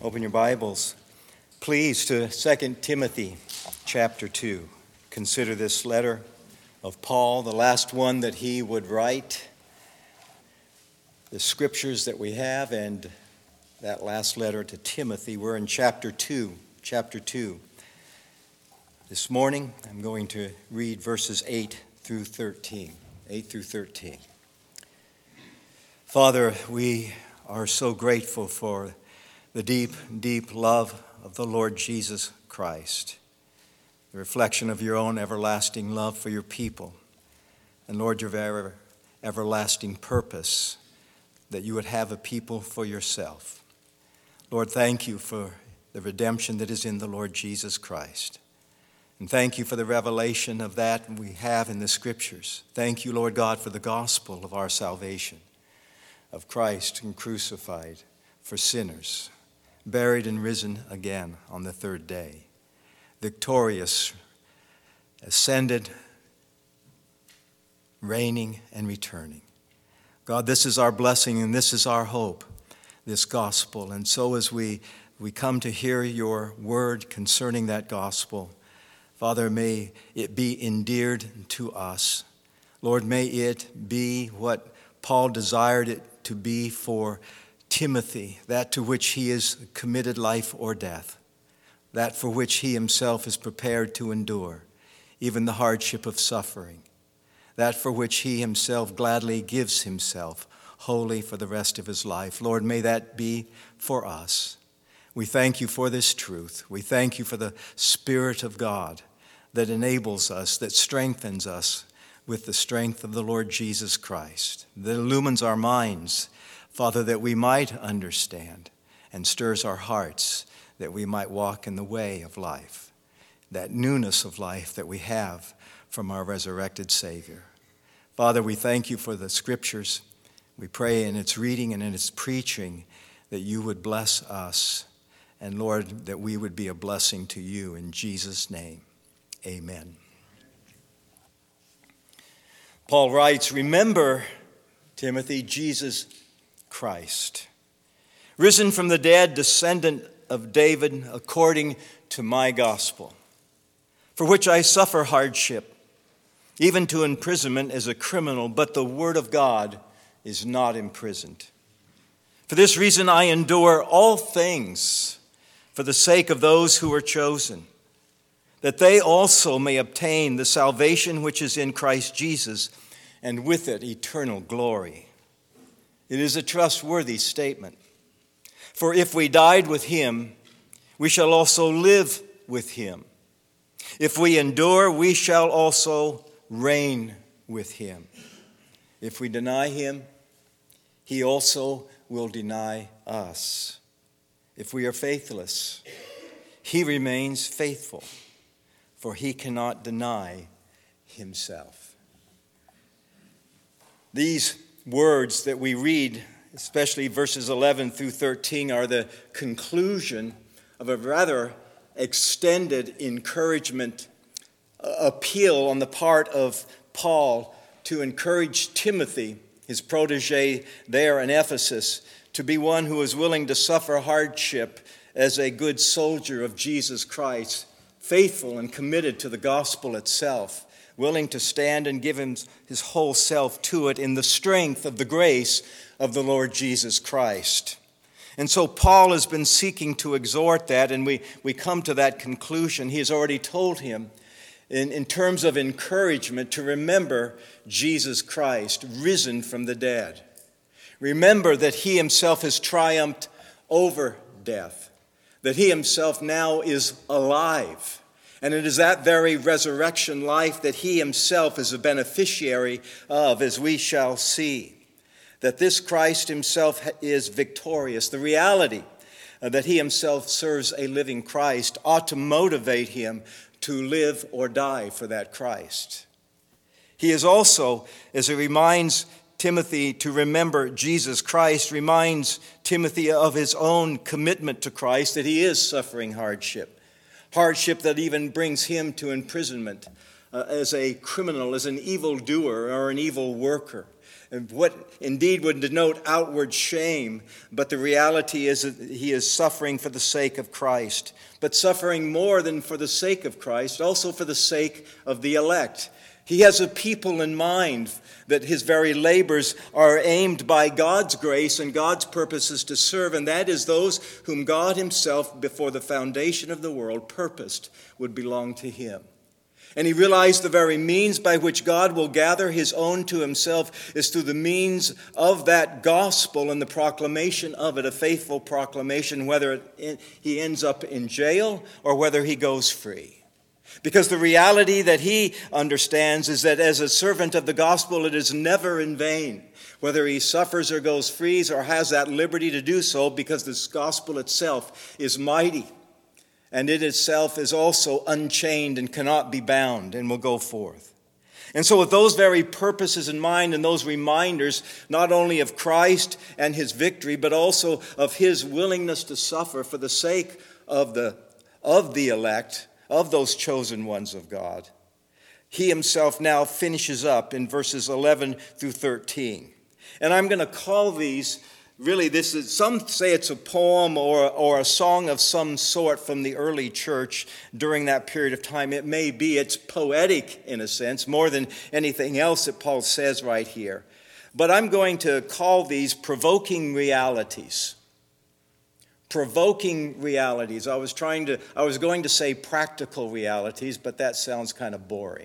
Open your Bibles, please, to 2 Timothy chapter 2. Consider this letter of Paul, the last one that he would write, the scriptures that we have, and that last letter to Timothy. We're in chapter 2. This morning, I'm going to read verses 8 through 13. Father, we are so grateful for the deep, deep love of the Lord Jesus Christ, the reflection of your own everlasting love for your people, and Lord, your everlasting purpose that you would have a people for yourself. Lord, thank you for the redemption that is in the Lord Jesus Christ. And thank you for the revelation of that we have in the Scriptures. Thank you, Lord God, for the gospel of our salvation, of Christ and crucified for sinners, buried and risen again on the third day, victorious, ascended, reigning and returning. God, this is our blessing and this is our hope, this gospel. And so as we come to hear your word concerning that gospel, Father, may it be endeared to us. Lord, may it be what Paul desired it to be for Timothy, that to which he is committed life or death, that for which he himself is prepared to endure, even the hardship of suffering, that for which he himself gladly gives himself wholly for the rest of his life. Lord, may that be for us. We thank you for this truth. We thank you for the Spirit of God that enables us, that strengthens us with the strength of the Lord Jesus Christ, that illumines our minds, Father, that we might understand, and stirs our hearts that we might walk in the way of life, that newness of life that we have from our resurrected Savior. Father, we thank you for the Scriptures. We pray in its reading and in its preaching that you would bless us, and Lord, that we would be a blessing to you. In Jesus' name, amen. Paul writes, "Remember, Timothy, Jesus Christ, risen from the dead, descendant of David, according to my gospel, for which I suffer hardship, even to imprisonment as a criminal, but the word of God is not imprisoned. For this reason I endure all things for the sake of those who are chosen, that they also may obtain the salvation which is in Christ Jesus, and with it eternal glory." It is a trustworthy statement. For if we died with him, we shall also live with him. If we endure, we shall also reign with him. If we deny him, he also will deny us. If we are faithless, he remains faithful, for he cannot deny himself. These words that we read, especially verses 11 through 13, are the conclusion of a rather extended encouragement appeal on the part of Paul to encourage Timothy, his protege there in Ephesus, to be one who is willing to suffer hardship as a good soldier of Jesus Christ, faithful and committed to the gospel itself, willing to stand and give his whole self to it in the strength of the grace of the Lord Jesus Christ. And so Paul has been seeking to exhort that, and we come to that conclusion. He has already told him, in terms of encouragement, to remember Jesus Christ, risen from the dead. Remember that he himself has triumphed over death, that he himself now is alive. And it is that very resurrection life that he himself is a beneficiary of, as we shall see. That this Christ himself is victorious. The reality that he himself serves a living Christ ought to motivate him to live or die for that Christ. He is also, as he reminds Timothy to remember Jesus Christ, reminds Timothy of his own commitment to Christ, that he is suffering hardship that even brings him to imprisonment as a criminal, as an evildoer or an evil worker. and what indeed would denote outward shame, but the reality is that he is suffering for the sake of Christ, but suffering more than for the sake of Christ, also for the sake of the elect. He has a people in mind that his very labors are aimed by God's grace and God's purposes to serve, and that is those whom God himself, before the foundation of the world, purposed would belong to him. And he realized the very means by which God will gather his own to himself is through the means of that gospel and the proclamation of it, a faithful proclamation, whether he ends up in jail or whether he goes free. Because the reality that he understands is that as a servant of the gospel, it is never in vain, whether he suffers or goes free or has that liberty to do so, because this gospel itself is mighty. And it itself is also unchained and cannot be bound and will go forth. And so with those very purposes in mind and those reminders, not only of Christ and his victory, but also of his willingness to suffer for the sake of the elect, of those chosen ones of God, he himself now finishes up in verses 11 through 13. And I'm going to call these, really, this is, some say it's a poem or a song of some sort from the early church during that period of time. It may be. It's poetic in a sense, more than anything else that Paul says right here. But I'm going to call these provoking realities. Provoking realities. I was going to say practical realities, but that sounds kind of boring.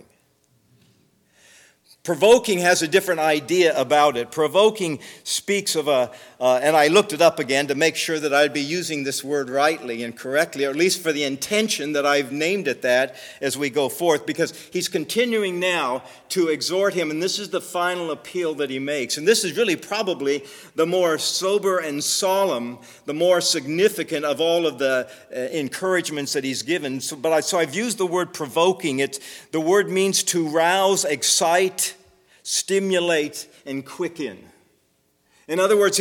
Provoking has a different idea about it. Provoking speaks of and I looked it up again to make sure that I'd be using this word rightly and correctly, or at least for the intention that I've named it that as we go forth, because he's continuing now to exhort him, and this is the final appeal that he makes. And this is really probably the more sober and solemn, the more significant of all of the encouragements that he's given. So I've used the word provoking. The word means to rouse, excite, stimulate, and quicken. In other words,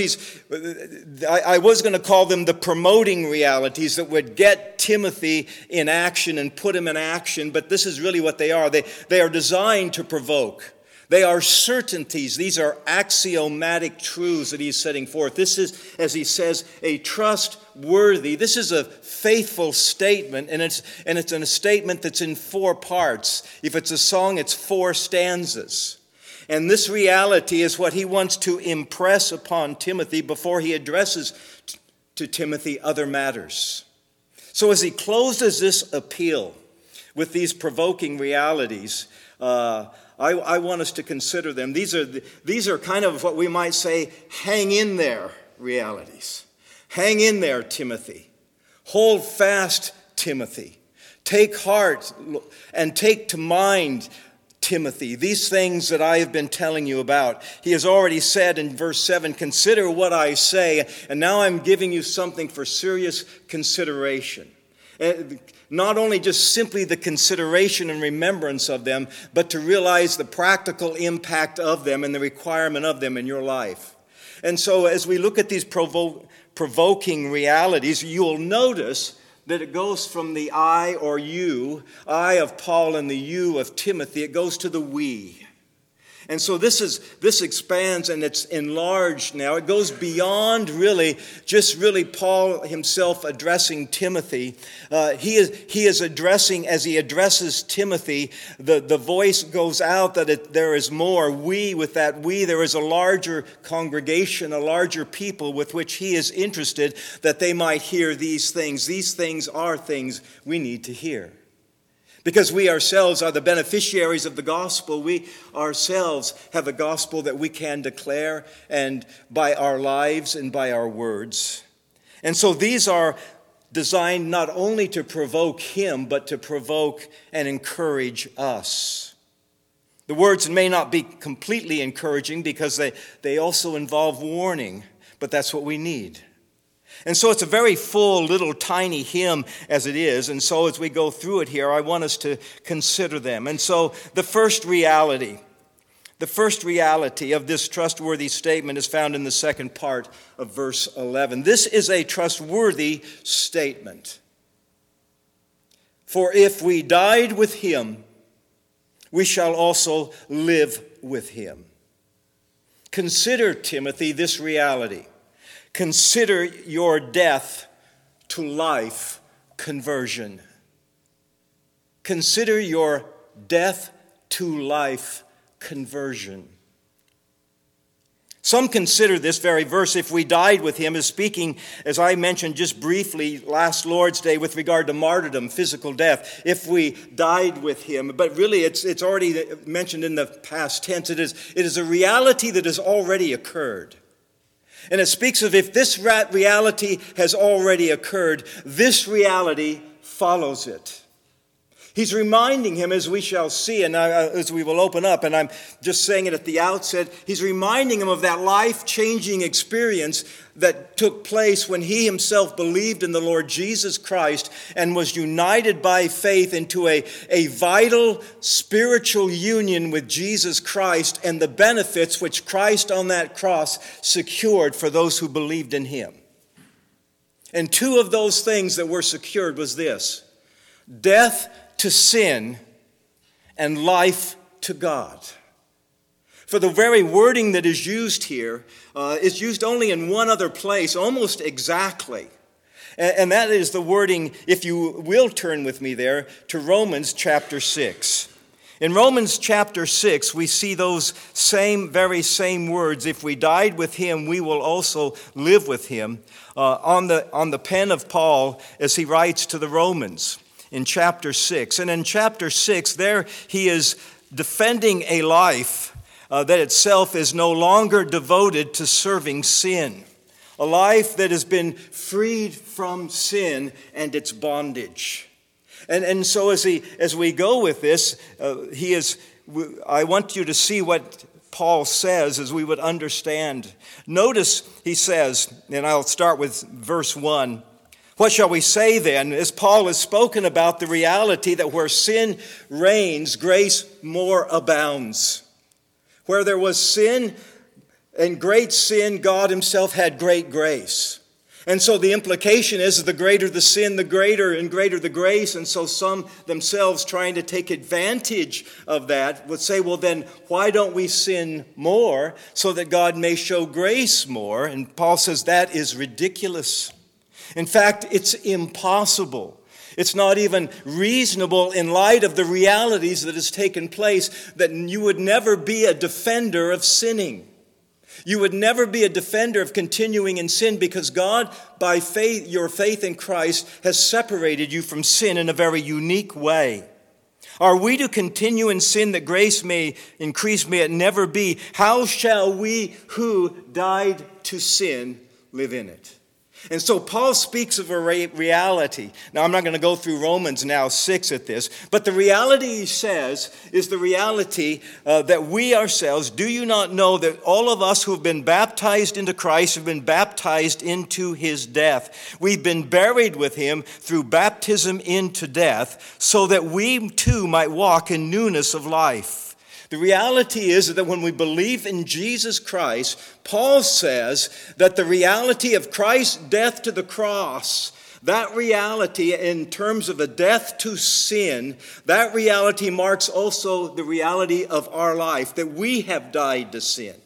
I was going to call them the promoting realities that would get Timothy in action and put him in action, but this is really what they are. They are designed to provoke. They are certainties. These are axiomatic truths that he's setting forth. This is, as he says, a trustworthy. This is a faithful statement, and it's a statement that's in 4 parts. If it's a song, it's 4 stanzas. And this reality is what he wants to impress upon Timothy before he addresses to Timothy other matters. So as he closes this appeal with these provoking realities, I want us to consider them. These are kind of what we might say, hang in there realities. Hang in there, Timothy. Hold fast, Timothy. Take heart and take to mind, Timothy, these things that I have been telling you about. He has already said in verse 7, consider what I say, and now I'm giving you something for serious consideration. Not only just simply the consideration and remembrance of them, but to realize the practical impact of them and the requirement of them in your life. And so as we look at these provoking realities, you'll notice that it goes from the I or you, I of Paul and the you of Timothy, it goes to the we. And so this expands and it's enlarged now. It goes beyond really Paul himself addressing Timothy. He is addressing, as he addresses Timothy, the voice goes out that there is more. With that we, there is a larger congregation, a larger people with which he is interested that they might hear these things. These things are things we need to hear. Because we ourselves are the beneficiaries of the gospel. We ourselves have a gospel that we can declare, and by our lives and by our words. And so these are designed not only to provoke him, but to provoke and encourage us. The words may not be completely encouraging because they also involve warning, but that's what we need. And so it's a very full little tiny hymn as it is. And so as we go through it here, I want us to consider them. And so the first reality of this trustworthy statement is found in the second part of verse 11. This is a trustworthy statement. For if we died with him, we shall also live with him. Consider, Timothy, this reality. Consider your death to life conversion. Consider your death to life conversion. Some consider this very verse, if we died with him, as speaking, as I mentioned just briefly last Lord's Day with regard to martyrdom, physical death, if we died with him. But really it's already mentioned in the past tense. It is a reality that has already occurred. And it speaks of if this reality has already occurred, this reality follows it. He's reminding him, as we shall see, and as we will open up, and I'm just saying it at the outset, he's reminding him of that life-changing experience that took place when he himself believed in the Lord Jesus Christ and was united by faith into a vital spiritual union with Jesus Christ and the benefits which Christ on that cross secured for those who believed in him. And two of those things that were secured was this: death to sin and life to God. For the very wording that is used here is used only in one other place, almost exactly. And that is the wording, if you will turn with me there, to Romans chapter 6. In Romans chapter 6, we see those very same words. If we died with him, we will also live with him. On the pen of Paul as he writes to the Romans in chapter 6. And in chapter 6, there he is defending a life that itself is no longer devoted to serving sin. A life that has been freed from sin and its bondage. And so as we go with this, I want you to see what Paul says as we would understand. Notice he says, and I'll start with verse 1. What shall we say then? As Paul has spoken about the reality that where sin reigns, grace more abounds. Where there was sin and great sin, God himself had great grace. And so the implication is the greater the sin, the greater and greater the grace. And so some themselves trying to take advantage of that would say, well then, why don't we sin more so that God may show grace more? And Paul says that is ridiculous. In fact, it's impossible. It's not even reasonable in light of the realities that has taken place that you would never be a defender of sinning. You would never be a defender of continuing in sin because God, by faith, your faith in Christ, has separated you from sin in a very unique way. Are we to continue in sin that grace may increase? May it never be. How shall we who died to sin live in it? And so Paul speaks of a reality. Now, I'm not going to go through Romans now 6 at this, but the reality he says is the reality that we ourselves, do you not know that all of us who have been baptized into Christ have been baptized into his death? We've been buried with him through baptism into death, so that we too might walk in newness of life. The reality is that when we believe in Jesus Christ, Paul says that the reality of Christ's death to the cross, that reality in terms of a death to sin, that reality marks also the reality of our life, that we have died to sin.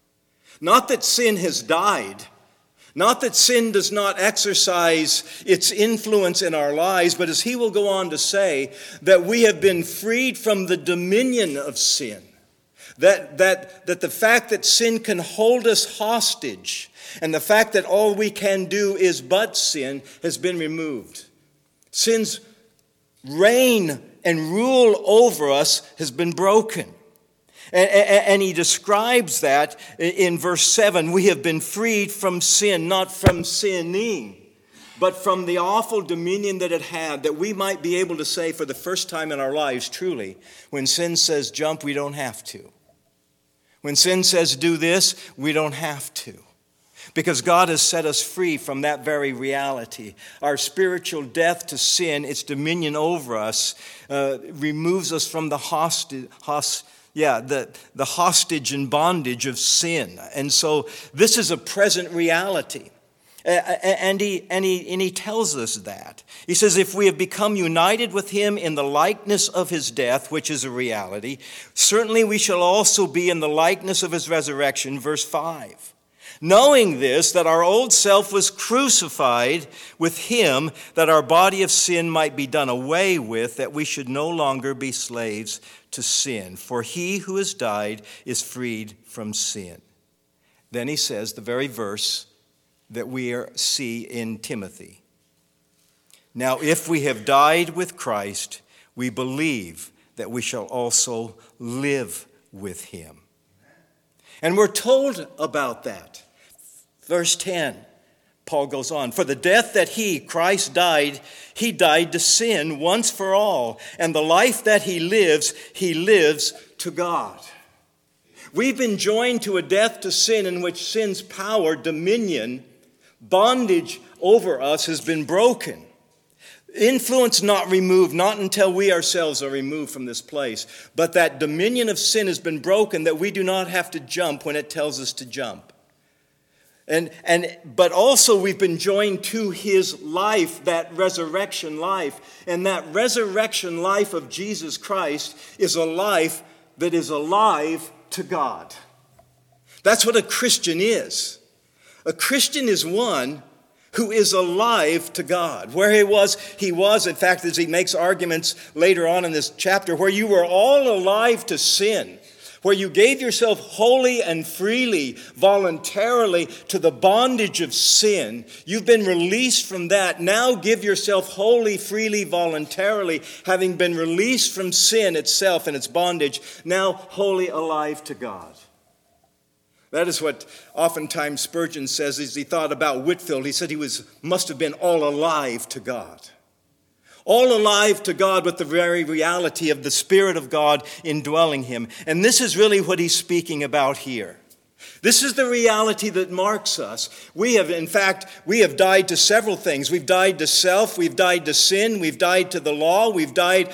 Not that sin has died, not that sin does not exercise its influence in our lives, but as he will go on to say, that we have been freed from the dominion of sin. That the fact that sin can hold us hostage and the fact that all we can do is but sin has been removed. Sin's reign and rule over us has been broken. And he describes that in verse 7. We have been freed from sin, not from sinning, but from the awful dominion that it had, that we might be able to say for the first time in our lives, truly, when sin says jump, we don't have to. When sin says do this, we don't have to. Because God has set us free from that very reality. Our spiritual death to sin, its dominion over us, removes us from the hostage and bondage of sin. And so this is a present reality. And he tells us that. He says, if we have become united with him in the likeness of his death, which is a reality, certainly we shall also be in the likeness of his resurrection, verse 5. Knowing this, that our old self was crucified with him, that our body of sin might be done away with, that we should no longer be slaves to sin. For he who has died is freed from sin. Then he says the very verse that we see in Timothy. Now, if we have died with Christ, we believe that we shall also live with him. And we're told about that. Verse 10, Paul goes on, for the death that he, Christ, died, he died to sin once for all, and the life that he lives to God. We've been joined to a death to sin in which sin's power, dominion, bondage over us has been broken. Influence not removed, not until we ourselves are removed from this place. But that dominion of sin has been broken, that we do not have to jump when it tells us to jump. But also we've been joined to his life, that resurrection life. And that resurrection life of Jesus Christ is a life that is alive to God. That's what a Christian is. A Christian is one who is alive to God. Where he was, in fact, as he makes arguments later on in this chapter, where you were all alive to sin, where you gave yourself wholly and freely, voluntarily to the bondage of sin. You've been released from that. Now give yourself wholly, freely, voluntarily, having been released from sin itself and its bondage, now wholly alive to God. That is what oftentimes Spurgeon says as he thought about Whitefield. He said he must have been all alive to God. All alive to God with the very reality of the Spirit of God indwelling him. And this is really what he's speaking about here. This is the reality that marks us. We have died to several things. We've died to self, we've died to sin, we've died to the law, we've died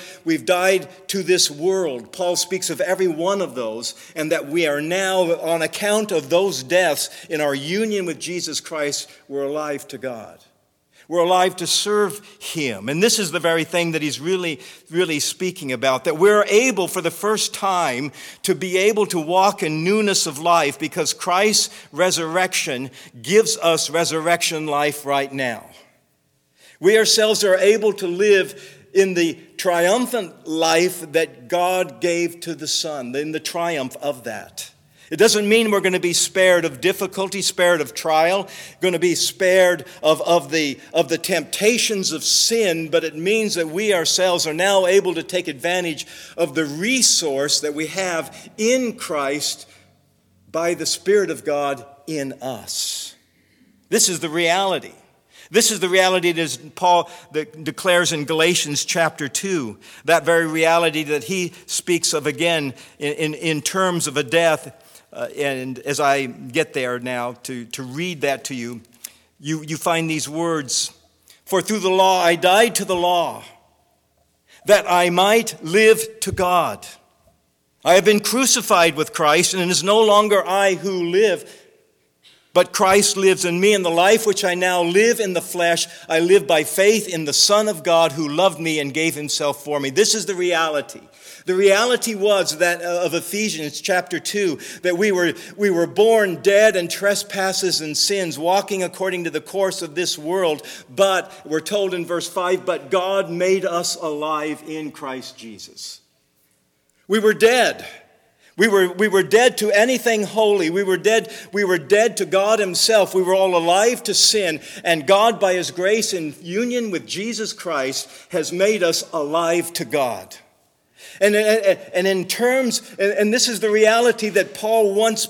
to this world. Paul speaks of every one of those, and that we are now, on account of those deaths in our union with Jesus Christ, we're alive to God. We're alive to serve him. And this is the very thing that he's really, really speaking about, that we're able for the first time to be able to walk in newness of life because Christ's resurrection gives us resurrection life right now. We ourselves are able to live in the triumphant life that God gave to the Son, in the triumph of that. It doesn't mean we're going to be spared of difficulty, spared of trial, going to be spared of the temptations of sin, but it means that we ourselves are now able to take advantage of the resource that we have in Christ by the Spirit of God in us. This is the reality. This is the reality that Paul declares in Galatians chapter 2, that very reality that he speaks of again in terms of a death. And as I get there now to read that to you, you find these words. For through the law I died to the law, that I might live to God. I have been crucified with Christ, and it is no longer I who live, but Christ lives in me. And the life which I now live in the flesh, I live by faith in the Son of God who loved me and gave himself for me. This is the reality. The reality was that of Ephesians chapter 2, that we were born dead in trespasses and sins, walking according to the course of this world. But we're told in verse 5, but God made us alive in Christ Jesus. We were dead. We were dead to anything holy. We were dead to God himself. We were all alive to sin. And God, by his grace in union with Jesus Christ, has made us alive to God. And in terms, and this is the reality that Paul wants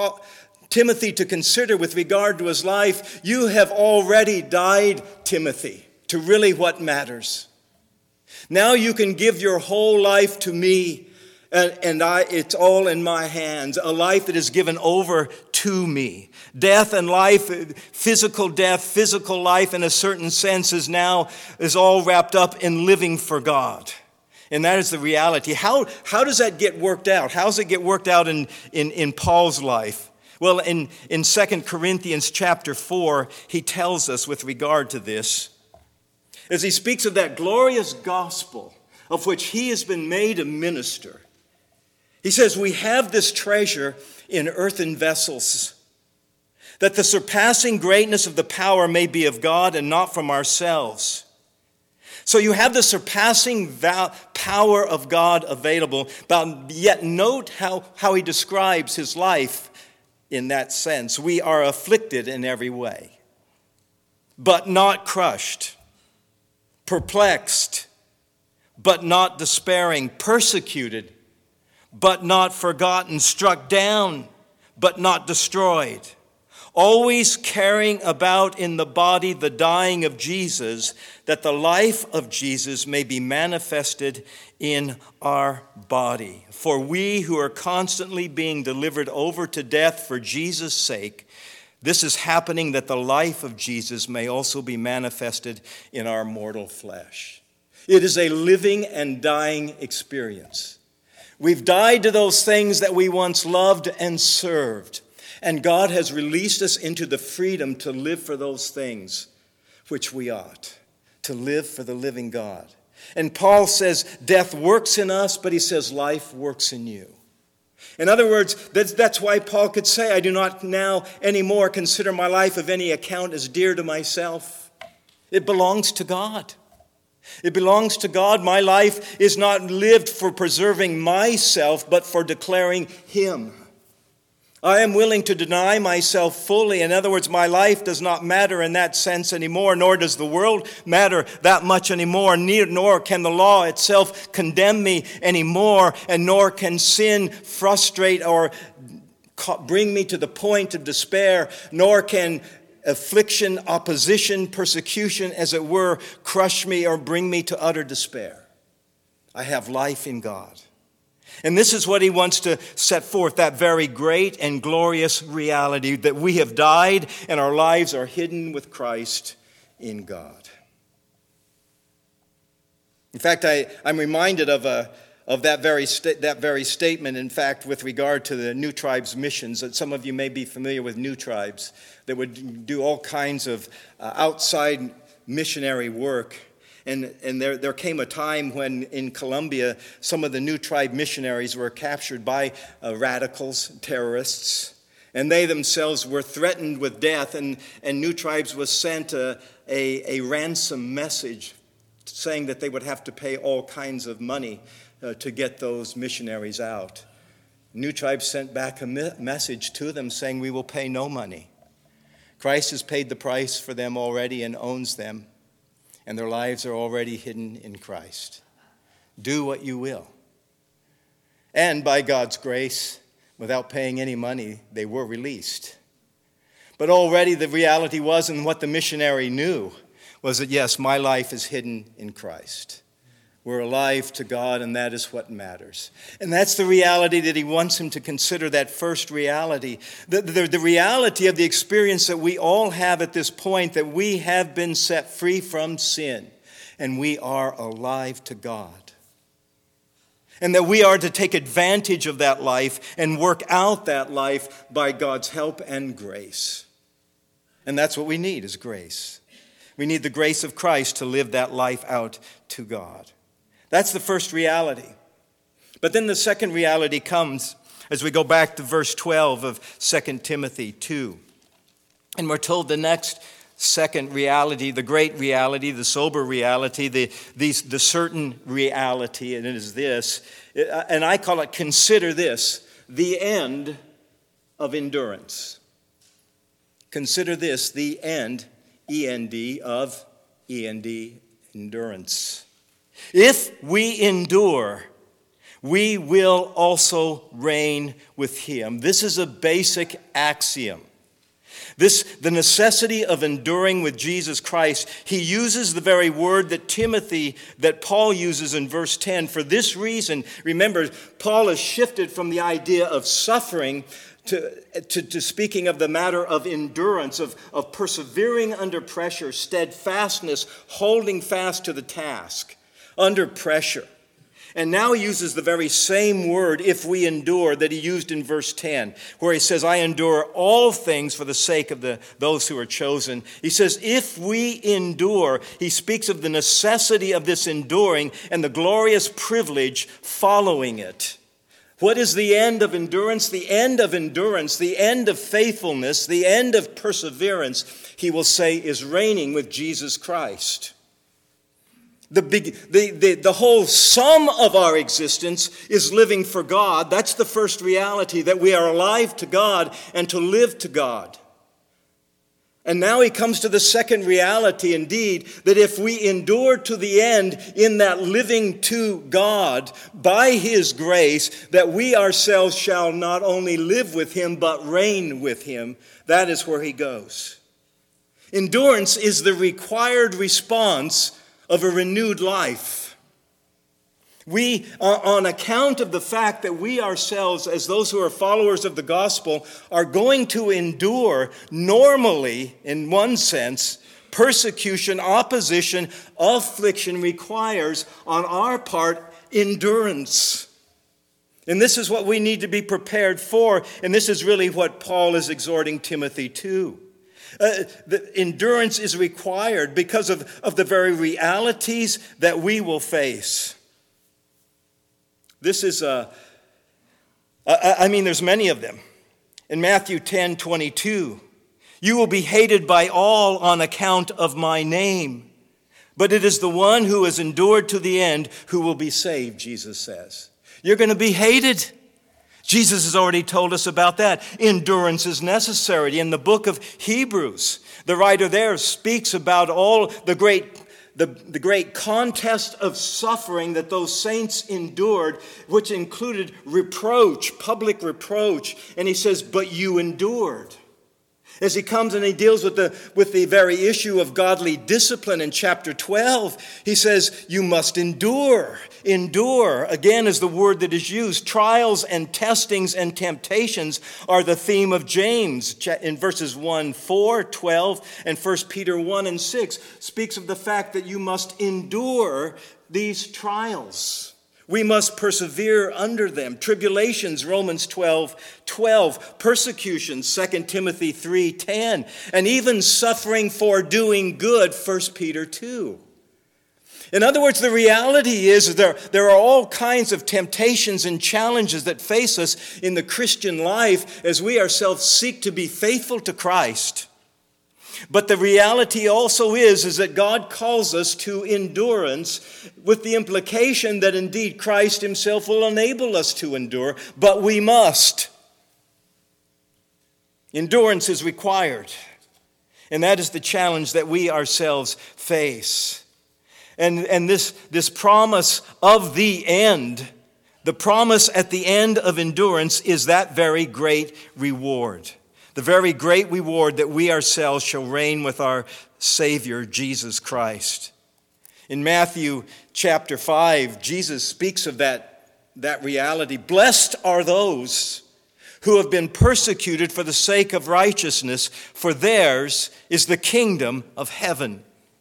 Timothy to consider with regard to his life. You have already died, Timothy, to really what matters. Now you can give your whole life to me, and it's all in my hands, a life that is given over to me. Death and life, physical death, physical life in a certain sense is all wrapped up in living for God. And that is the reality. How does that get worked out? How does it get worked out in Paul's life? Well, in 2 Corinthians chapter 4, he tells us with regard to this, as he speaks of that glorious gospel of which he has been made a minister, he says, we have this treasure in earthen vessels, that the surpassing greatness of the power may be of God and not from ourselves. So you have the surpassing power of God available, but yet note how he describes his life in that sense. We are afflicted in every way, but not crushed, perplexed, but not despairing, persecuted, but not forgotten, struck down, but not destroyed. Always carrying about in the body the dying of Jesus, that the life of Jesus may be manifested in our body. For we who are constantly being delivered over to death for Jesus' sake, this is happening that the life of Jesus may also be manifested in our mortal flesh. It is a living and dying experience. We've died to those things that we once loved and served. And God has released us into the freedom to live for those things which we ought, to live for the living God. And Paul says death works in us, but he says life works in you. In other words, that's why Paul could say, I do not now anymore consider my life of any account as dear to myself. It belongs to God. It belongs to God. My life is not lived for preserving myself, but for declaring him. I am willing to deny myself fully. In other words, my life does not matter in that sense anymore, nor does the world matter that much anymore, nor can the law itself condemn me anymore, and nor can sin frustrate or bring me to the point of despair, nor can affliction, opposition, persecution, as it were, crush me or bring me to utter despair. I have life in God. And this is what he wants to set forth, that very great and glorious reality that we have died and our lives are hidden with Christ in God. In fact, I'm reminded of that very statement, in fact, with regard to the New Tribes missions. That some of you may be familiar with New Tribes that would do all kinds of outside missionary work. And there came a time when in Colombia, some of the New Tribe missionaries were captured by radicals, terrorists, and they themselves were threatened with death, and New Tribes was sent a ransom message saying that they would have to pay all kinds of money to get those missionaries out. New Tribes sent back a message to them saying, we will pay no money. Christ has paid the price for them already and owns them. And their lives are already hidden in Christ. Do what you will. And by God's grace, without paying any money, they were released. But already the reality was, and what the missionary knew, was that yes, my life is hidden in Christ. We're alive to God, and that is what matters. And that's the reality that he wants him to consider, that first reality. The reality of the experience that we all have at this point, that we have been set free from sin, and we are alive to God. And that we are to take advantage of that life and work out that life by God's help and grace. And that's what we need, is grace. We need the grace of Christ to live that life out to God. That's the first reality. But then the second reality comes as we go back to verse 12 of 2 Timothy 2. And we're told the next second reality, the great reality, the sober reality, the certain reality, and it is this, and I call it, consider this, the end of endurance. Consider this, the end, E-N-D, of E-N-D, endurance. If we endure, we will also reign with him. This is a basic axiom. The necessity of enduring with Jesus Christ, he uses the very word that Paul uses in verse 10. For this reason, remember, Paul has shifted from the idea of suffering to speaking of the matter of endurance, of persevering under pressure, steadfastness, holding fast to the task under pressure. And now he uses the very same word, if we endure, that he used in verse 10, where he says, I endure all things for the sake of those who are chosen. He says, if we endure, he speaks of the necessity of this enduring and the glorious privilege following it. What is the end of endurance? The end of endurance, the end of faithfulness, the end of perseverance, he will say, is reigning with Jesus Christ. The whole sum of our existence is living for God. That's the first reality, that we are alive to God and to live to God. And now he comes to the second reality, indeed, that if we endure to the end in that living to God by his grace, that we ourselves shall not only live with him, but reign with him. That is where he goes. Endurance is the required response of a renewed life. We, on account of the fact that we ourselves, as those who are followers of the gospel, are going to endure normally, in one sense, persecution, opposition, affliction requires on our part endurance. And this is what we need to be prepared for, and this is really what Paul is exhorting Timothy to. The endurance is required because of the very realities that we will face. This is, there's many of them. In Matthew 10:22, you will be hated by all on account of my name, but it is the one who has endured to the end who will be saved, Jesus says. You're going to be hated. Jesus has already told us about that. Endurance is necessary. In the book of Hebrews, the writer there speaks about all the great contest of suffering that those saints endured, which included reproach, public reproach. And he says, but you endured. As he comes and he deals with the very issue of godly discipline in chapter 12, he says, you must endure. Endure, again, is the word that is used. Trials and testings and temptations are the theme of James in verses 1, 4, 12, and 1 Peter 1 and 6 speaks of the fact that you must endure these trials. We must persevere under them. Tribulations, Romans 12:12. Persecutions, 2 Timothy 3:10. And even suffering for doing good, 1 Peter 2. In other words, the reality is there are all kinds of temptations and challenges that face us in the Christian life as we ourselves seek to be faithful to Christ. But the reality also is that God calls us to endurance with the implication that indeed Christ himself will enable us to endure, but we must. Endurance is required, and that is the challenge that we ourselves face. And this promise of the end, the promise at the end of endurance is that very great reward. The very great reward that we ourselves shall reign with our Savior, Jesus Christ. In Matthew chapter 5, Jesus speaks of that reality. Blessed are those who have been persecuted for the sake of righteousness, for theirs is the kingdom of heaven.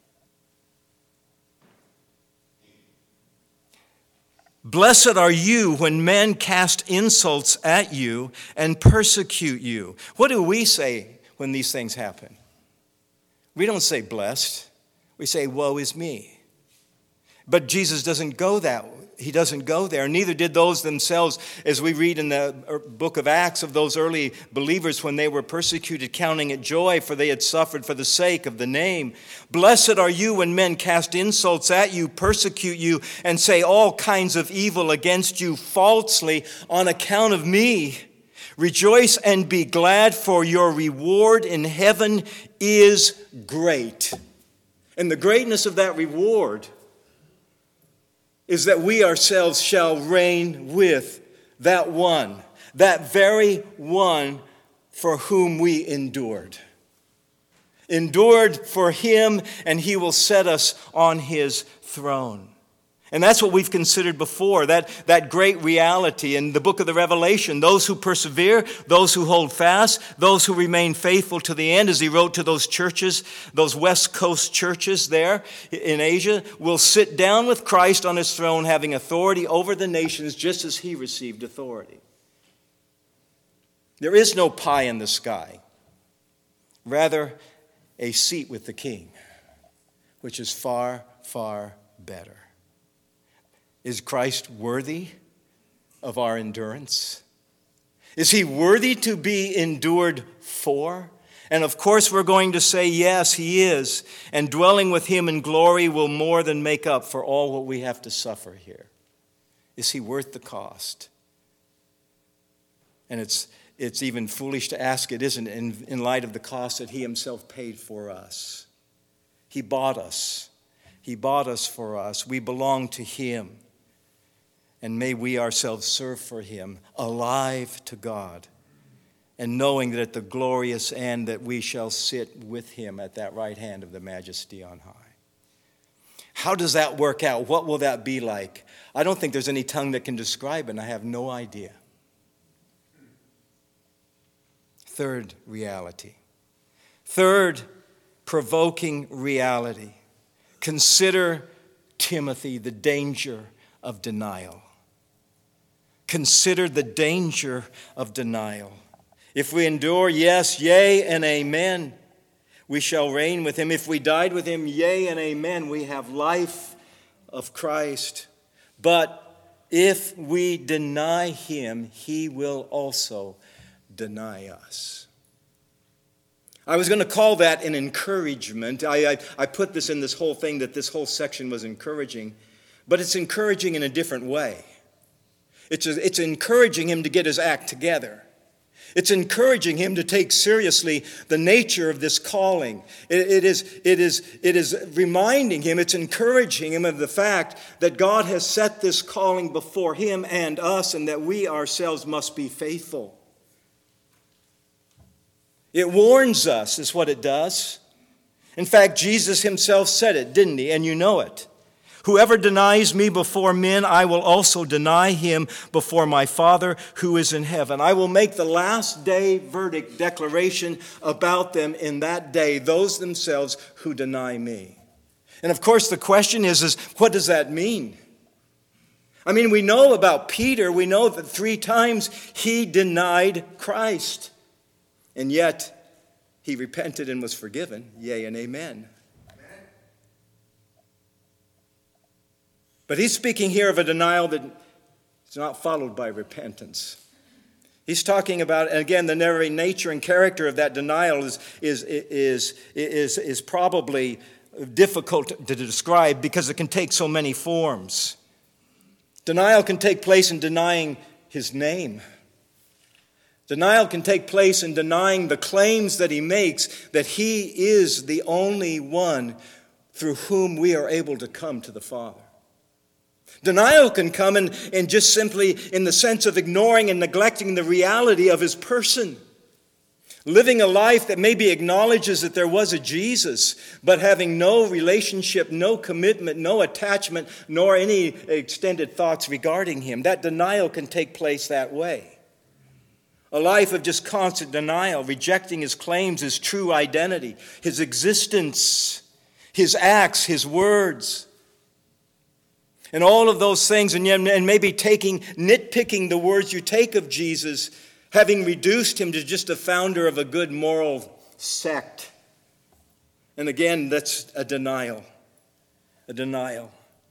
Blessed are you when men cast insults at you and persecute you. What do we say when these things happen? We don't say blessed. We say, woe is me. But Jesus doesn't go that way. He doesn't go there. Neither did those themselves, as we read in the book of Acts of those early believers when they were persecuted, counting it joy, for they had suffered for the sake of the name. Blessed are you when men cast insults at you, persecute you, and say all kinds of evil against you falsely on account of me. Rejoice and be glad, for your reward in heaven is great. And the greatness of that reward is that we ourselves shall reign with that one, that very one for whom we endured. Endured for him, and he will set us on his throne. And that's what we've considered before, that great reality in the book of the Revelation. Those who persevere, those who hold fast, those who remain faithful to the end, as he wrote to those churches, those West Coast churches there in Asia, will sit down with Christ on his throne, having authority over the nations just as he received authority. There is no pie in the sky. Rather, a seat with the King, which is far, far better. Is Christ worthy of our endurance? Is he worthy to be endured for? And of course we're going to say, yes, he is. And dwelling with him in glory will more than make up for all what we have to suffer here. Is he worth the cost? And it's even foolish to ask it, isn't it, in light of the cost that he himself paid for us. He bought us. He bought us for us. We belong to him. And may we ourselves serve for him, alive to God, and knowing that at the glorious end that we shall sit with him at that right hand of the Majesty on high. How does that work out? What will that be like? I don't think there's any tongue that can describe it, and I have no idea. Third reality. Third provoking reality. Consider, Timothy, the danger of denial. Consider the danger of denial. If we endure, yes, yea, and amen, we shall reign with him. If we died with him, yea, and amen, we have life of Christ. But if we deny him, he will also deny us. I was going to call that an encouragement. I put this in this whole thing, that this whole section was encouraging, but it's encouraging in a different way. It's encouraging him to get his act together. It's encouraging him to take seriously the nature of this calling. It is reminding him, it's encouraging him of the fact that God has set this calling before him and us, and that we ourselves must be faithful. It warns us, is what it does. In fact, Jesus himself said it, didn't he? And you know it. Whoever denies me before men, I will also deny him before my Father who is in heaven. I will make the last day verdict declaration about them in that day, those themselves who deny me. And of course the question is what does that mean? I mean, we know about Peter. We know that 3 times he denied Christ. And yet he repented and was forgiven. Yea and amen. But he's speaking here of a denial that is not followed by repentance. He's talking about, and again, the very nature and character of that denial is probably difficult to describe because it can take so many forms. Denial can take place in denying his name. Denial can take place in denying the claims that he makes that he is the only one through whom we are able to come to the Father. Denial can come in just simply in the sense of ignoring and neglecting the reality of his person. Living a life that maybe acknowledges that there was a Jesus, but having no relationship, no commitment, no attachment, nor any extended thoughts regarding him. That denial can take place that way. A life of just constant denial, rejecting his claims, his true identity, his existence, his acts, his words. And all of those things, and maybe nitpicking the words you take of Jesus, having reduced him to just a founder of a good moral sect. And again, that's a denial. A denial.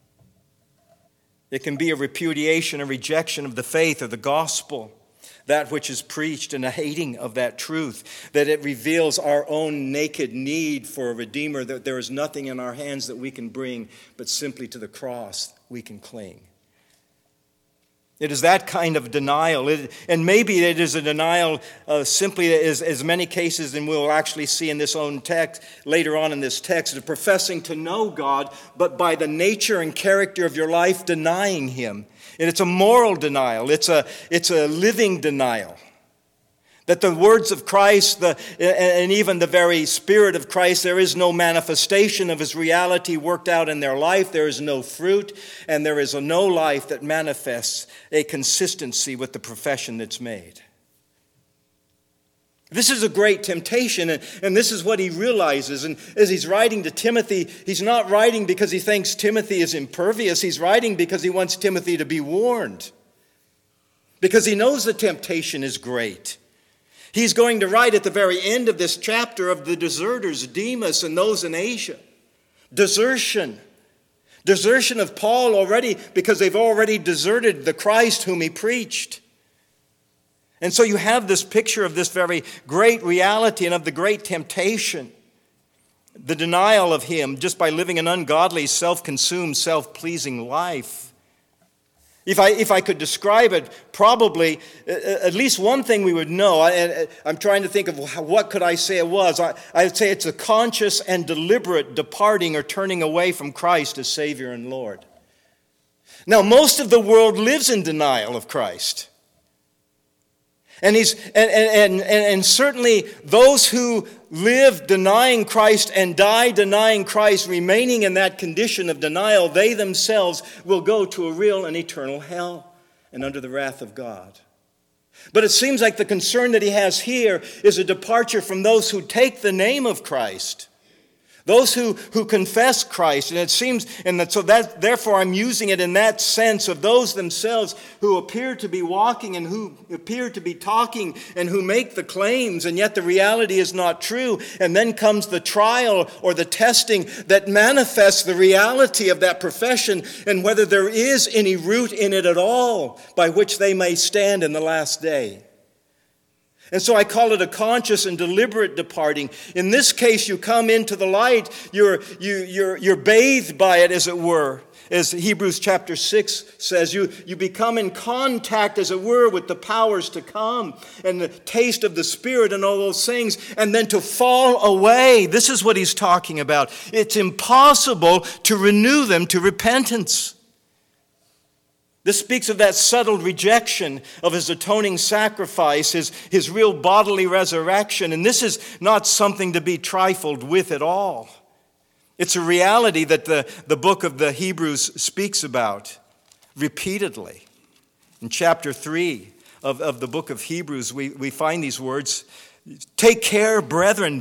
It can be a repudiation, a rejection of the faith or the gospel, that which is preached, and a hating of that truth, that it reveals our own naked need for a Redeemer, that there is nothing in our hands that we can bring, but simply to the cross we can cling. It is that kind of denial. And maybe it is a denial simply as many cases, and we'll actually see in this own text, later on in this text, of professing to know God, but by the nature and character of your life denying him. And it's a moral denial. It's a living denial. That the words of Christ, and even the very Spirit of Christ, there is no manifestation of His reality worked out in their life. There is no fruit, and there is no life that manifests a consistency with the profession that's made. This is a great temptation, and this is what he realizes. And as he's writing to Timothy, he's not writing because he thinks Timothy is impervious. He's writing because he wants Timothy to be warned, because he knows the temptation is great. He's going to write at the very end of this chapter of the deserters, Demas and those in Asia. Desertion of Paul already, because they've already deserted the Christ whom he preached. And so you have this picture of this very great reality and of the great temptation, the denial of Him just by living an ungodly, self-consumed, self-pleasing life. If I could describe it, probably at least one thing we would know, I'm trying to think of what could I say it was. I'd say it's a conscious and deliberate departing or turning away from Christ as Savior and Lord. Now, most of the world lives in denial of Christ. And certainly those who live denying Christ and die denying Christ, remaining in that condition of denial, they themselves will go to a real and eternal hell and under the wrath of God. But it seems like the concern that he has here is a departure from those who take the name of Christ. Those who confess Christ, and it seems, therefore I'm using it in that sense of those themselves who appear to be walking and who appear to be talking and who make the claims, and yet the reality is not true. And then comes the trial or the testing that manifests the reality of that profession and whether there is any root in it at all by which they may stand in the last day. And so I call it a conscious and deliberate departing. In this case, you come into the light, you're bathed by it, as it were. As Hebrews chapter 6 says, you become in contact, as it were, with the powers to come and the taste of the Spirit and all those things, and then to fall away. This is what he's talking about. It's impossible to renew them to repentance. This speaks of that settled rejection of His atoning sacrifice, His real bodily resurrection. And this is not something to be trifled with at all. It's a reality that the book of the Hebrews speaks about repeatedly. In chapter 3 of the book of Hebrews, we find these words, "Take care, brethren,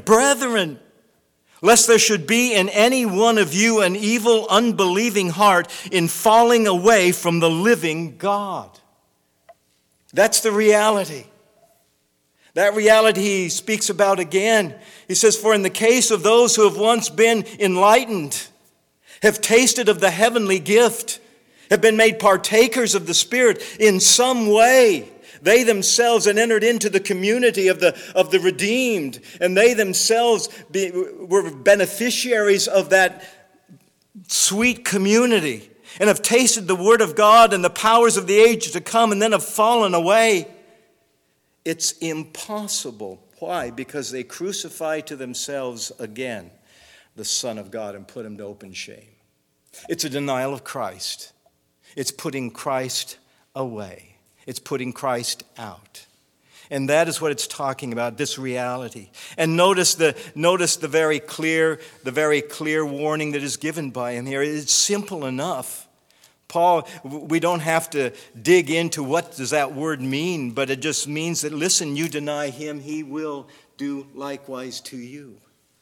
lest there should be in any one of you an evil, unbelieving heart in falling away from the living God." That's the reality. That reality he speaks about again. He says, "For in the case of those who have once been enlightened, have tasted of the heavenly gift, have been made partakers of the Spirit in some way, they themselves had entered into the community of the redeemed, and they themselves were beneficiaries of that sweet community, and have tasted the word of God and the powers of the age to come, and then have fallen away." It's impossible. Why? Because they crucify to themselves again the Son of God and put Him to open shame. It's a denial of Christ. It's putting Christ away. It's putting Christ out. And that is what it's talking about, this reality. And notice the very clear warning that is given by him here. It's simple enough. Paul, we don't have to dig into what does that word mean, but it just means that, listen, you deny Him, He will do likewise to you.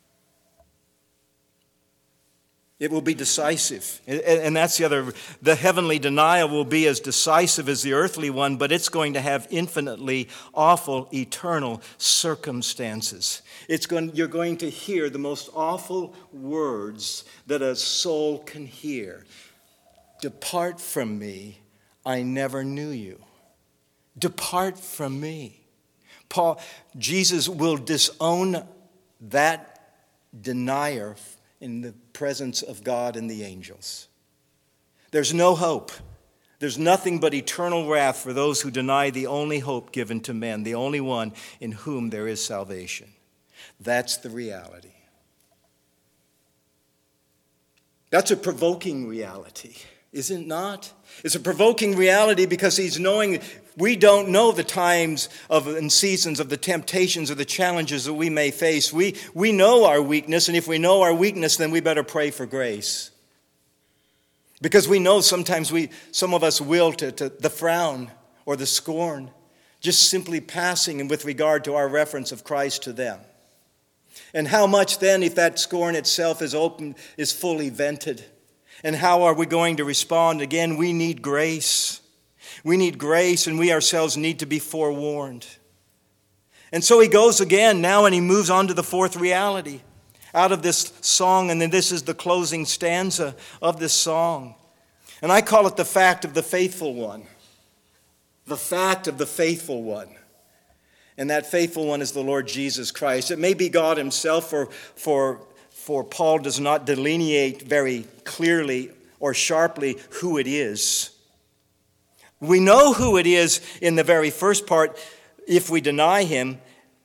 It will be decisive. And that's the heavenly denial will be as decisive as the earthly one, but it's going to have infinitely awful, eternal circumstances. You're going to hear the most awful words that a soul can hear. "Depart from me, I never knew you." Depart from me. Jesus will disown that denier in the presence of God and the angels. There's no hope. There's nothing but eternal wrath for those who deny the only hope given to men, the only one in whom there is salvation. That's the reality. That's a provoking reality. Is it not? It's a provoking reality because he's knowing we don't know the times and seasons of the temptations or the challenges that we may face. We know our weakness, and if we know our weakness, then we better pray for grace. Because we know sometimes some of us will to the frown or the scorn, just simply passing and with regard to our reference of Christ to them. And how much then if that scorn itself is fully vented? And how are we going to respond? Again, we need grace. We need grace, and we ourselves need to be forewarned. And so he goes again now, and he moves on to the fourth reality out of this song, and then this is the closing stanza of this song. And I call it the fact of the faithful one. The fact of the faithful one. And that faithful one is the Lord Jesus Christ. It may be God himself, for Paul does not delineate very clearly or sharply who it is. We know who it is in the very first part. If we deny him,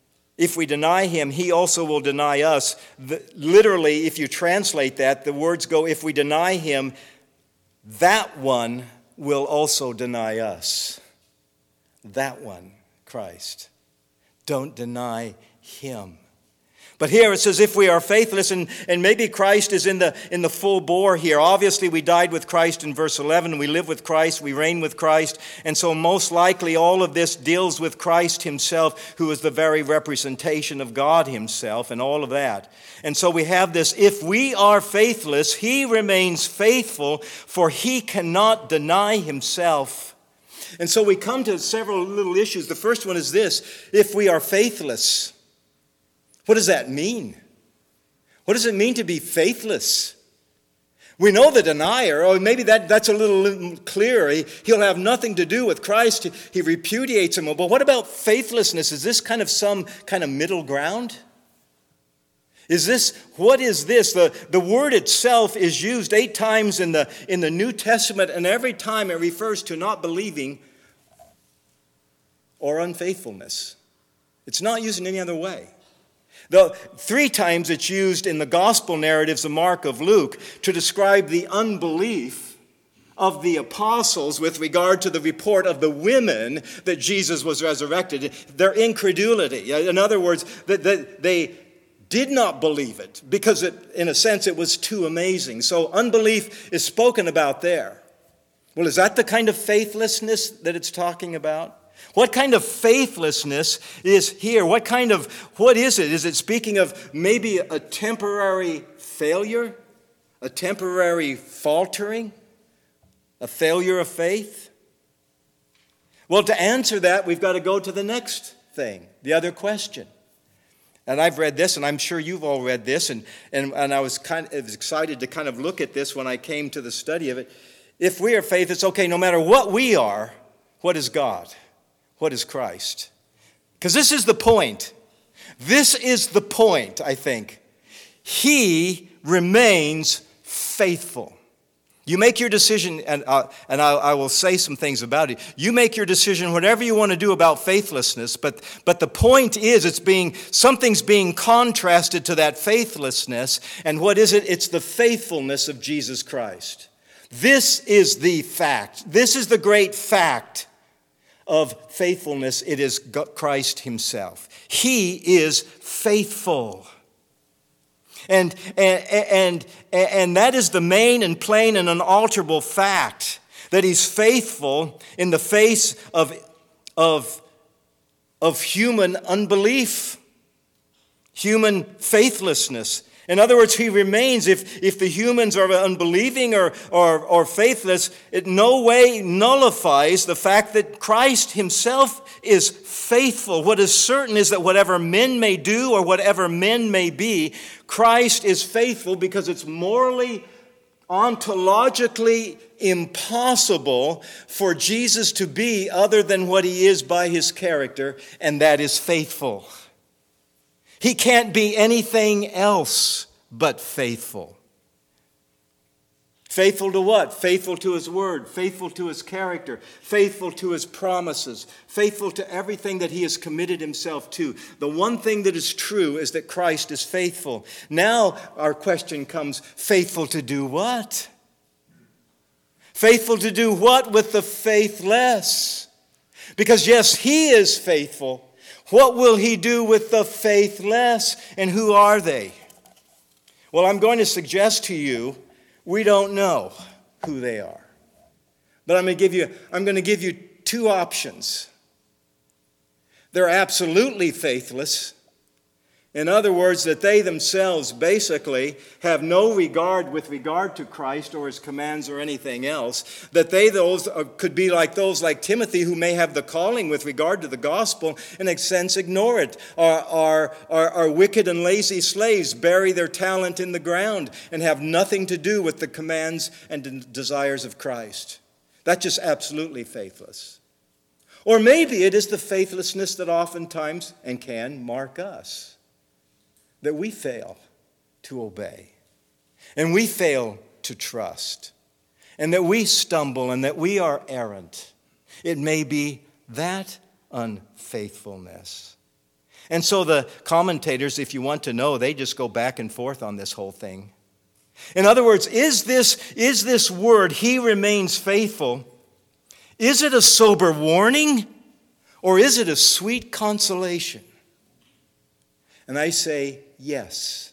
he also will deny us. Literally, if you translate that, the words go, if we deny him, that one will also deny us. That one, Christ. Don't deny him. But here it says, if we are faithless, and maybe Christ is in the full bore here. Obviously, we died with Christ in verse 11. We live with Christ. We reign with Christ. And so most likely all of this deals with Christ himself, who is the very representation of God himself and all of that. And so we have this, if we are faithless, he remains faithful, for he cannot deny himself. And so we come to several little issues. The first one is this, if we are faithless, what does that mean? What does it mean to be faithless? We know the denier, or maybe that's a little clearer. He'll have nothing to do with Christ. He repudiates him. But what about faithlessness? Is this kind of some kind of middle ground? What is this? The word itself is used 8 times in the New Testament, and every time it refers to not believing or unfaithfulness. It's not used in any other way. Though 3 times it's used in the gospel narratives of Mark, of Luke, to describe the unbelief of the apostles with regard to the report of the women that Jesus was resurrected. Their incredulity. In other words, that they did not believe it because, in a sense, it was too amazing. So unbelief is spoken about there. Well, is that the kind of faithlessness that it's talking about? What kind of faithlessness is here? What is it? Is it speaking of maybe a temporary failure? A temporary faltering? A failure of faith? Well, to answer that, we've got to go to the next thing, the other question. And I've read this, and I'm sure you've all read this, and I was excited to kind of look at this when I came to the study of it. If we are faithless, okay, no matter what we are, what is God? What is Christ? Because this is the point. This is the point, I think. He remains faithful. You make your decision, and I will say some things about it. You make your decision whatever you want to do about faithlessness, but the point is something's being contrasted to that faithlessness, and what is it? It's the faithfulness of Jesus Christ. This is the fact. This is the great fact of faithfulness. It is Christ himself. He is faithful. And that is the main and plain and unalterable fact, that he's faithful in the face of human unbelief, human faithlessness. In other words, he remains, if the humans are unbelieving or faithless, it no way nullifies the fact that Christ himself is faithful. What is certain is that whatever men may do or whatever men may be, Christ is faithful because it's morally, ontologically impossible for Jesus to be other than what he is by his character, and that is faithful. He can't be anything else but faithful. Faithful to what? Faithful to his word, faithful to his character, faithful to his promises, faithful to everything that he has committed himself to. The one thing that is true is that Christ is faithful. Now our question comes, faithful to do what? Faithful to do what with the faithless? Because yes, he is faithful. What will he do with the faithless? And who are they? Well, I'm going to suggest to you, we don't know who they are. But I'm going to give you two options. They're absolutely faithless. In other words, that they themselves basically have no regard with regard to Christ or his commands or anything else. That could be like those like Timothy who may have the calling with regard to the gospel and in a sense ignore it. Are wicked and lazy slaves, bury their talent in the ground and have nothing to do with the commands and desires of Christ. That's just absolutely faithless. Or maybe it is the faithlessness that oftentimes and can mark us. That we fail to obey, and we fail to trust, and that we stumble, and that we are errant. It may be that unfaithfulness. And so the commentators, if you want to know, they just go back and forth on this whole thing. In other words, is this word, he remains faithful, is it a sober warning, or is it a sweet consolation? And I say, yes,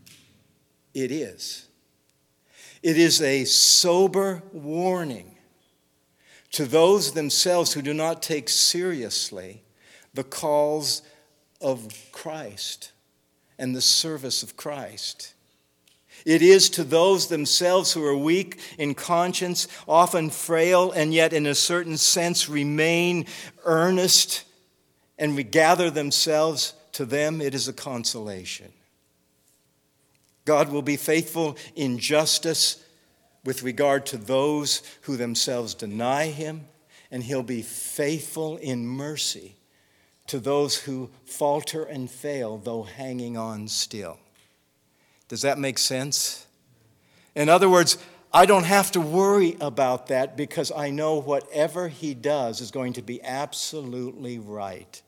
it is. It is a sober warning to those themselves who do not take seriously the calls of Christ and the service of Christ. It is to those themselves who are weak in conscience, often frail, and yet in a certain sense remain earnest and regather themselves. To them, it is a consolation. God will be faithful in justice with regard to those who themselves deny him, and he'll be faithful in mercy to those who falter and fail, though hanging on still. Does that make sense? In other words, I don't have to worry about that because I know whatever he does is going to be absolutely right.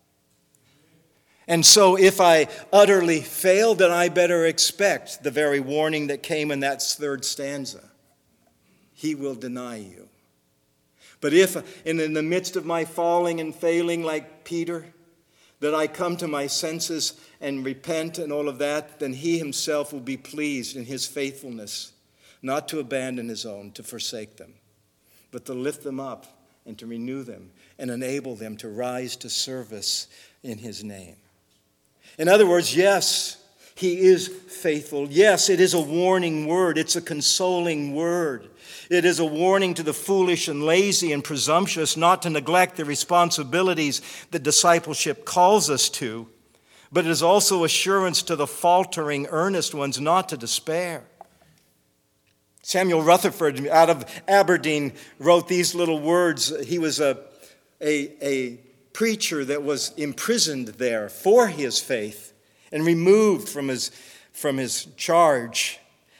And so if I utterly fail, then I better expect the very warning that came in that third stanza. He will deny you. But if in the midst of my falling and failing like Peter, that I come to my senses and repent and all of that, then he himself will be pleased in his faithfulness, not to abandon his own, to forsake them, but to lift them up and to renew them and enable them to rise to service in his name. In other words, yes, he is faithful. Yes, it is a warning word. It's a consoling word. It is a warning to the foolish and lazy and presumptuous not to neglect the responsibilities that discipleship calls us to, but it is also assurance to the faltering, earnest ones not to despair. Samuel Rutherford out of Aberdeen wrote these little words. He was a preacher that was imprisoned there for his faith and removed from his charge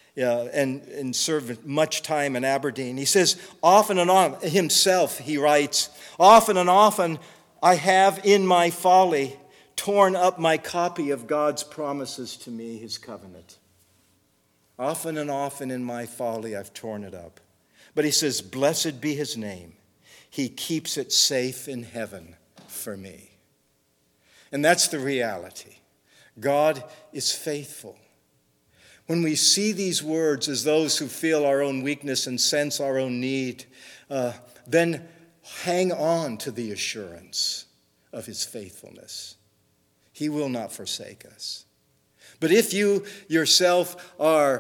and served much time in Aberdeen. He says, often and often, himself, he writes, often and often I have in my folly torn up my copy of God's promises to me, his covenant. Often and often in my folly I've torn it up. But he says, blessed be his name. He keeps it safe in heaven for me. And that's the reality. God is faithful. When we see these words as those who feel our own weakness and sense our own need, then hang on to the assurance of his faithfulness. He will not forsake us. But if you yourself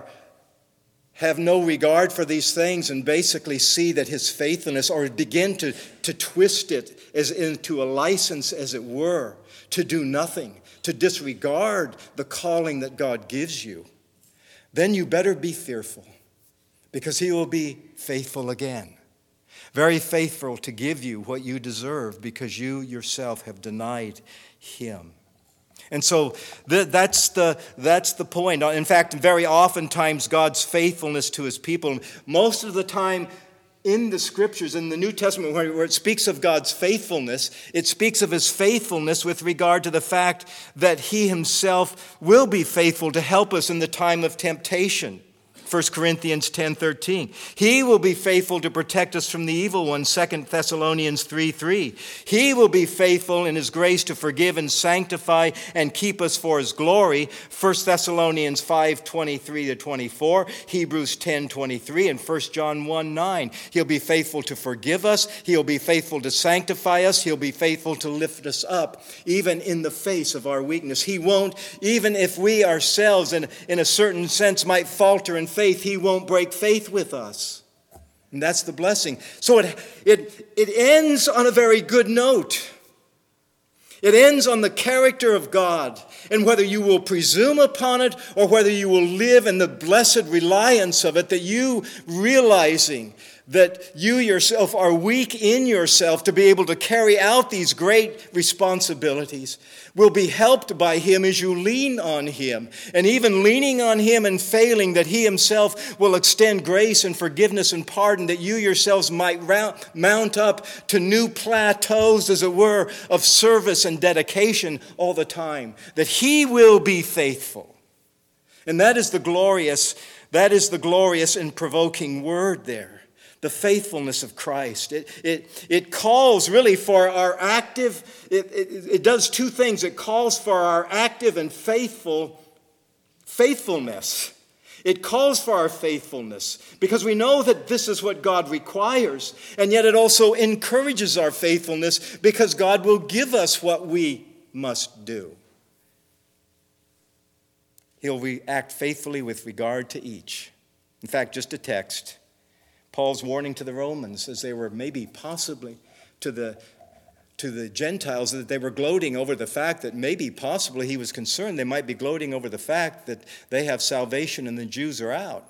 have no regard for these things and basically see that his faithfulness, or begin to twist it as into a license, as it were, to do nothing, to disregard the calling that God gives you, then you better be fearful, because he will be faithful again. Very faithful to give you what you deserve, because you yourself have denied him. And so that's the point. In fact, very oftentimes God's faithfulness to his people, most of the time in the Scriptures, in the New Testament, where it speaks of God's faithfulness, it speaks of his faithfulness with regard to the fact that he himself will be faithful to help us in the time of temptation. 1 Corinthians 10:13. He will be faithful to protect us from the evil one, 2 Thessalonians 3:3. He will be faithful in his grace to forgive and sanctify and keep us for his glory, 1 Thessalonians 5:23-24, Hebrews 10:23, and 1 John 1:9. He'll be faithful to forgive us. He'll be faithful to sanctify us. He'll be faithful to lift us up, even in the face of our weakness. He won't, even if we ourselves, in a certain sense, might falter in faith, he won't break faith with us. And that's the blessing. So it ends on a very good note. It ends on the character of God, and whether you will presume upon it or whether you will live in the blessed reliance of it, that you realizing that you yourself are weak in yourself to be able to carry out these great responsibilities, will be helped by him as you lean on him. And even leaning on him and failing, that he himself will extend grace and forgiveness and pardon, that you yourselves might mount up to new plateaus, as it were, of service and dedication all the time. That he will be faithful. And that is the glorious and provoking word there. The faithfulness of Christ. It calls really for our active, it does two things. It calls for our active and faithfulness. It calls for our faithfulness because we know that this is what God requires, and yet it also encourages our faithfulness because God will give us what we must do. He'll act faithfully with regard to each. In fact, just a text. Paul's warning to the Romans, as they were maybe possibly to the Gentiles, that they were gloating over the fact that maybe possibly he was concerned they might be gloating over the fact that they have salvation and the Jews are out.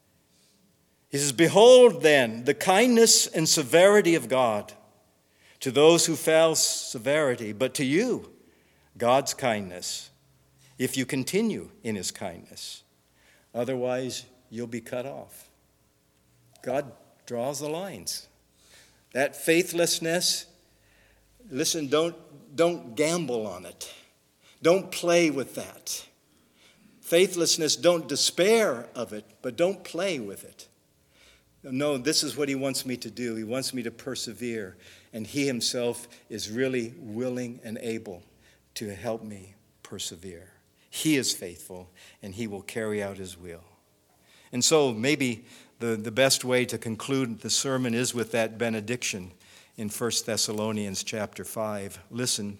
He says, "Behold then the kindness and severity of God. To those who fail, severity, but to you God's kindness, if you continue in his kindness. Otherwise you'll be cut off." God draws the lines. That faithlessness, listen, don't gamble on it. Don't play with that. Faithlessness, don't despair of it, but don't play with it. No, this is what he wants me to do. He wants me to persevere, and he himself is really willing and able to help me persevere. He is faithful, and he will carry out his will. And so maybe the best way to conclude the sermon is with that benediction in 1 Thessalonians chapter 5. Listen.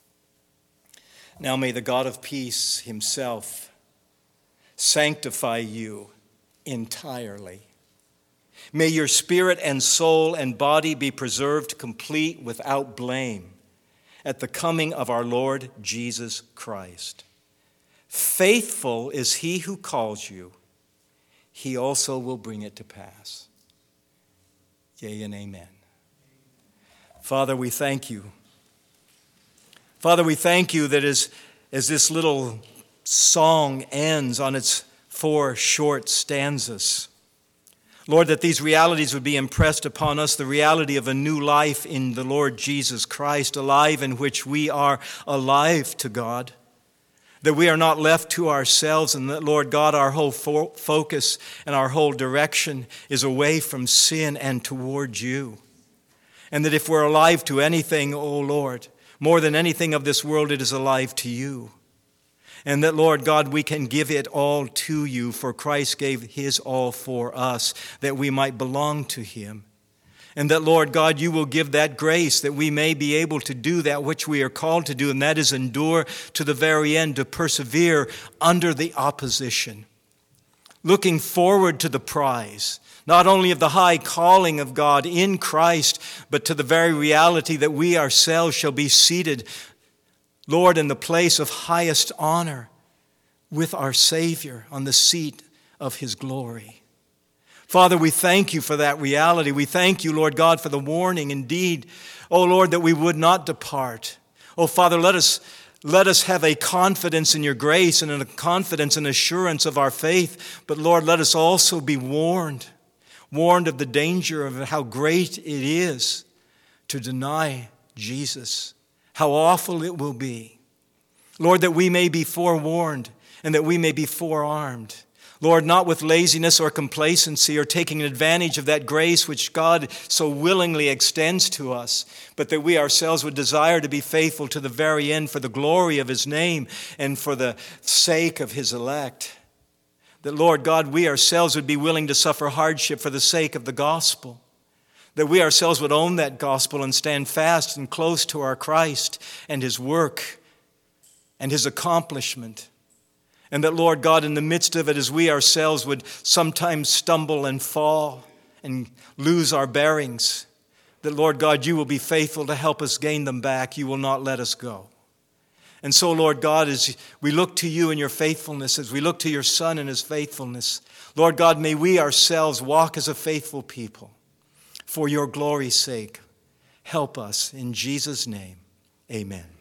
"Now may the God of peace himself sanctify you entirely. May your spirit and soul and body be preserved complete without blame at the coming of our Lord Jesus Christ. Faithful is he who calls you. He also will bring it to pass." Yea and amen. Father, we thank you. Father, we thank you that as this little song ends on its 4 short stanzas, Lord, that these realities would be impressed upon us, the reality of a new life in the Lord Jesus Christ, a life in which we are alive to God. That we are not left to ourselves, and that, Lord God, our whole focus and our whole direction is away from sin and toward you. And that if we're alive to anything, O Lord, more than anything of this world, it is alive to you. And that, Lord God, we can give it all to you, for Christ gave his all for us, that we might belong to him. And that, Lord God, you will give that grace that we may be able to do that which we are called to do, and that is endure to the very end, to persevere under the opposition. Looking forward to the prize, not only of the high calling of God in Christ, but to the very reality that we ourselves shall be seated, Lord, in the place of highest honor with our Savior on the seat of his glory. Father, we thank you for that reality. We thank you, Lord God, for the warning indeed, oh Lord, that we would not depart. Oh Father, let us have a confidence in your grace and a confidence and assurance of our faith. But Lord, let us also be warned of the danger of how great it is to deny Jesus, how awful it will be. Lord, that we may be forewarned and that we may be forearmed. Lord, not with laziness or complacency or taking advantage of that grace which God so willingly extends to us, but that we ourselves would desire to be faithful to the very end for the glory of his name and for the sake of his elect. That, Lord God, we ourselves would be willing to suffer hardship for the sake of the gospel. That we ourselves would own that gospel and stand fast and close to our Christ and his work and his accomplishment. And that, Lord God, in the midst of it, as we ourselves would sometimes stumble and fall and lose our bearings, that, Lord God, you will be faithful to help us gain them back. You will not let us go. And so, Lord God, as we look to you and your faithfulness, as we look to your Son and his faithfulness, Lord God, may we ourselves walk as a faithful people for your glory's sake. Help us in Jesus' name. Amen.